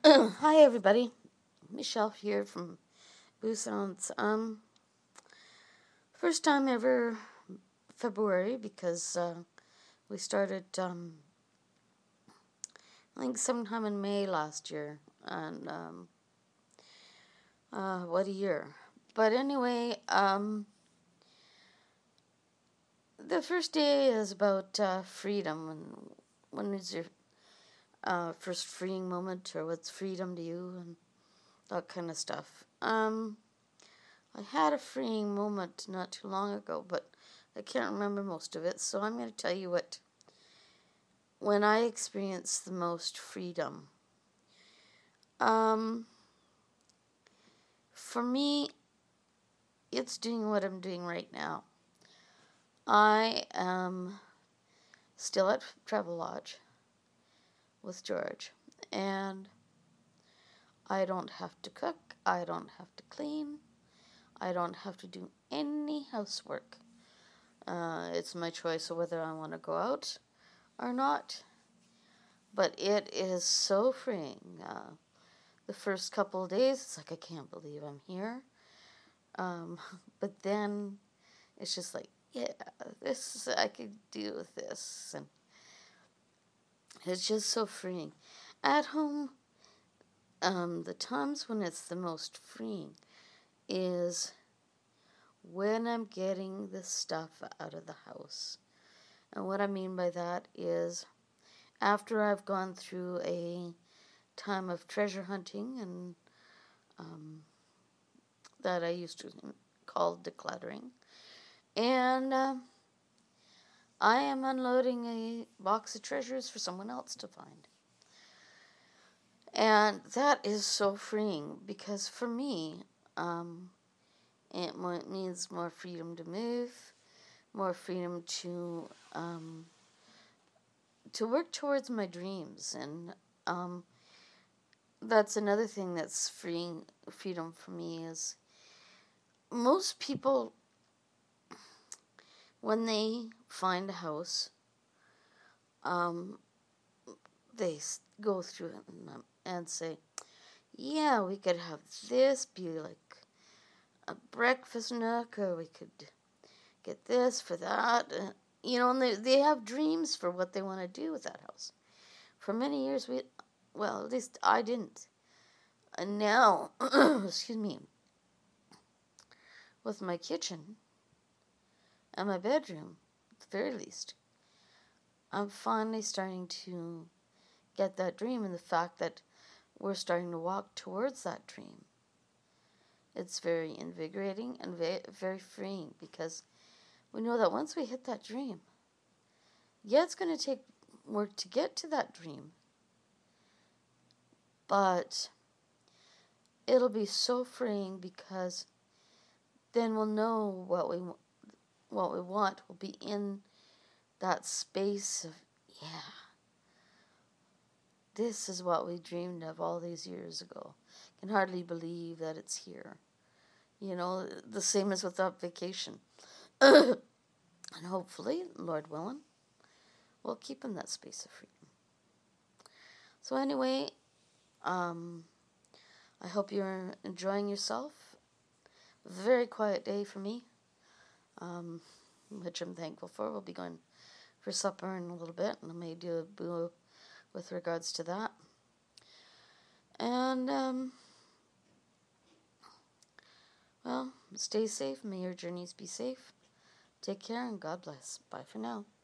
Hi everybody, Michelle here from Boo Sounds. First time ever February because we started I think sometime in May last year, and what a year. But anyway, the first day is about freedom, and when is your first freeing moment, or what's freedom to you, and that kind of stuff. I had a freeing moment not too long ago, but I can't remember most of it, so I'm going to tell you when I experienced the most freedom. For me, it's doing what I'm doing right now. I am still at Travelodge with George, and I don't have to cook, I don't have to clean, I don't have to do any housework. It's my choice of whether I want to go out or not, but it is so freeing. The first couple of days, it's like, I can't believe I'm here. But then it's just like, yeah, I could deal with this. And it's just so freeing. At home, the times when it's the most freeing is when I'm getting the stuff out of the house. And what I mean by that is after I've gone through a time of treasure hunting and that I used to call decluttering. And I am unloading a box of treasures for someone else to find. And that is so freeing because for me, it means more freedom to move, more freedom to work towards my dreams. And that's another thing that's freedom for me is most people, when they find a house, they go through it and say, yeah, we could have this be like a breakfast nook, or we could get this for that. And they have dreams for what they want to do with that house. For many years, at least I didn't. And now, excuse me, with my kitchen and my bedroom, at the very least, I'm finally starting to get that dream, and the fact that we're starting to walk towards that dream. It's very invigorating and very freeing because we know that once we hit that dream, yeah, it's going to take work to get to that dream, but it'll be so freeing because then we'll know what we want will be in that space of, yeah, this is what we dreamed of all these years ago. Can hardly believe that it's here. The same as with that vacation. And hopefully, Lord willing, we'll keep in that space of freedom. So anyway, I hope you're enjoying yourself. Very quiet day for me, which I'm thankful for. We'll be going for supper in a little bit, and I may do a boo with regards to that. And, well, stay safe. May your journeys be safe. Take care, and God bless. Bye for now.